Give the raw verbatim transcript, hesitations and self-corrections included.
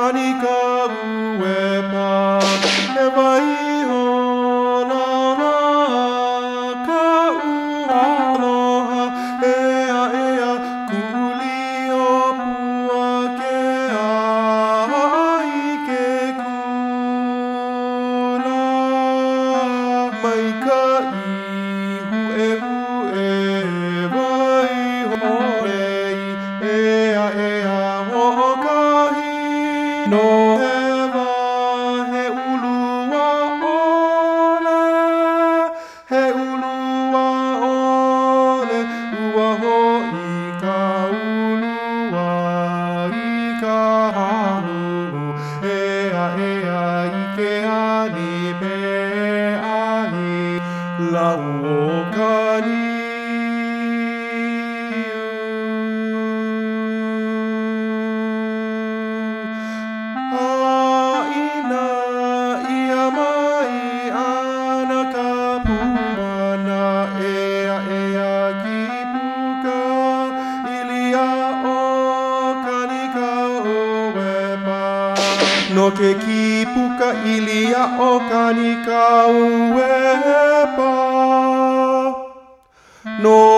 ni ka ue pa e waiho na na ka aloha ea ea kuli o pua ke ai ke kula mai ka ihu e hu e waiho rei ea ea hokahi no hewa he ulua ole he ulua ole ua ho'i ka ulua i ka hahu ea ea i ke ani pe ahi lau o ka niu Aina ia mai ana ka puana ea ea ki puka ilia o kanika ue pa no ke ki puka ilia o kanika ue pa no